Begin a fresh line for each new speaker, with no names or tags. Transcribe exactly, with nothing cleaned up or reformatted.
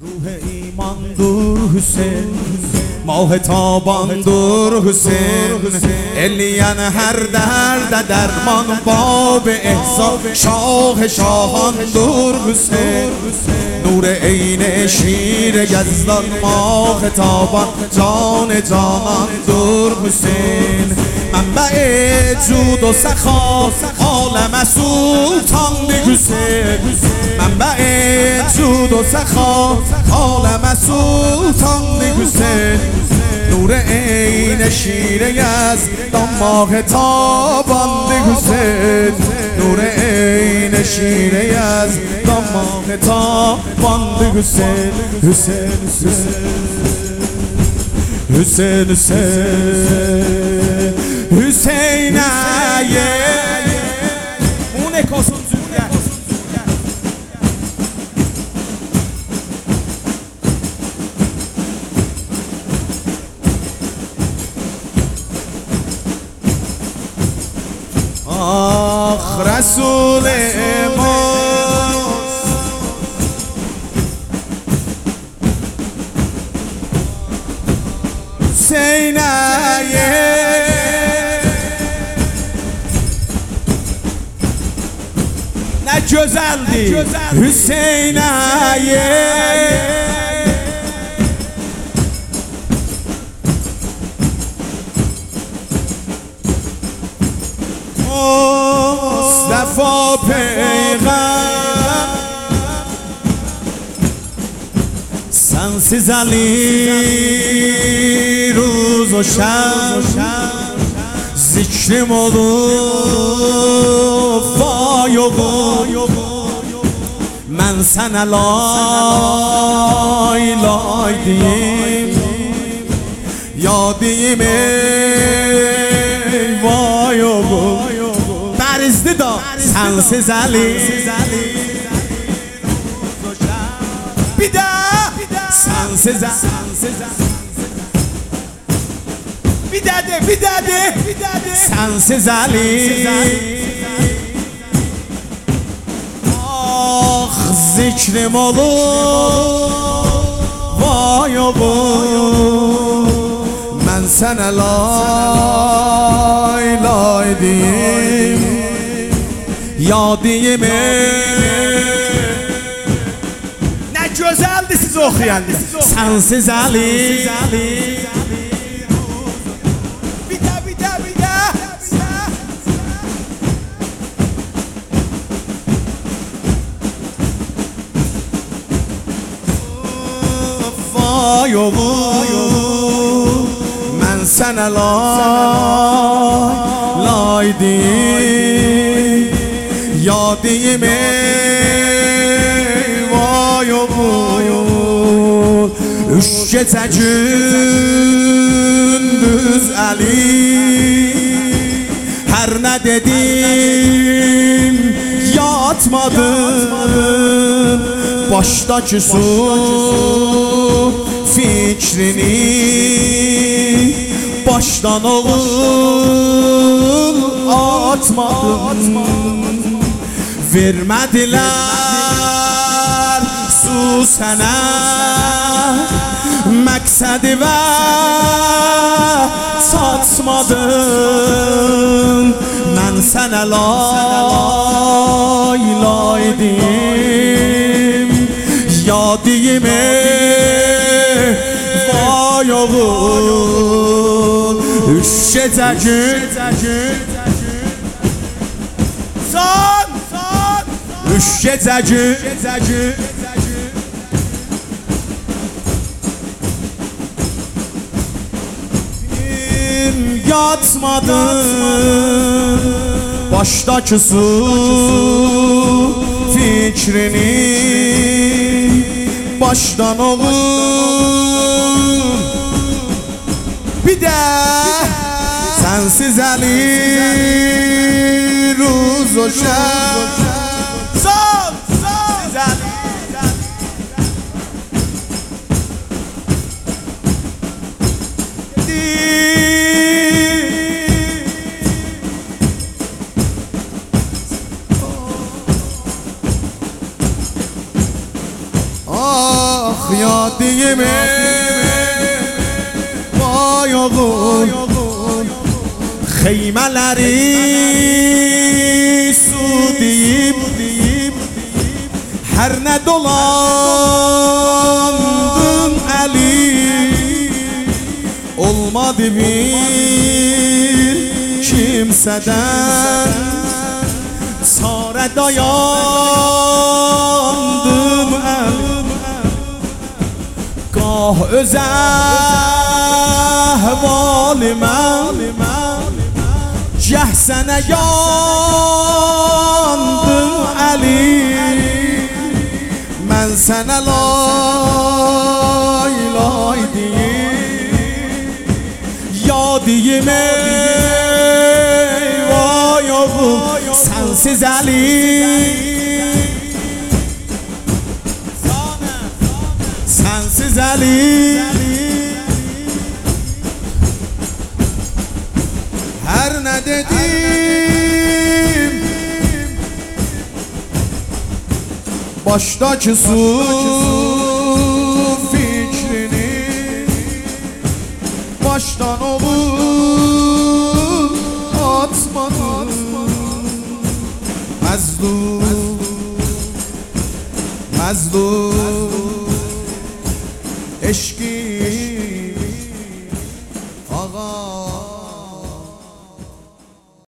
روح ایمان دور حسین، ماه تابان دور حسین، الین هر درد درمان باب احسان، شاه شاهان دور حسین، نور عین شیر یزدان، ماه تابان جان جانان دور حسین، منبع جود و سخا عالم سلطان حسین، منبع جود و سخا عالم سلطان حسین، نور عین شیر یزدان، ماه تابان حسین، نور عین شیر یزدان، ماه تابان حسین، حسین حسین حسین حسین آیه اونه کاسون زوگر آخ رسول ما حسین آیه نه جزلدی حسین آیه مصطفی پیغمبر سنسیز علی روز و شب، ذکر مولو فای و بو، من سن لای لای دیم یادیم وای و بو، برزده دا سنسیز علی بیده سنسیز بیداده بیداده سنسیز علی، آخ ذکر مولو وای و بو، من سن لای لای دیم یادیم نه جزلدی siz okuyandınız sensiz Ali vay o men sana lay lay diyim yadiyim vay o üç gece gündüz Ali, her ne dedim yatmadın, baştaki su fikrini baştan oğul atmadın, vermediler su sana məqsədi və satmadın, mən sənə lay lay deyim yadiyim vay oğul üç gecə gün son üç gecə gün yatmadın, baştaki su fikrini baştan oğul bir de sensiz Ali ruz o şer son sensiz Ali yadiyimi vay oğul Xeymələri su deyib Hər nə dolandım əli Olmadı bir kimsədən Çarə dayandım əli Gah öz əhvalimə Gəh sənə yandım əli Mən sənə lay lay deyim Yadiyim ey vay oğul Sənsiz əli Sənsiz əli Hər nə dedim Başdakı su fikrini Başdan olur atmadım Məzlum Məzlum Eşqi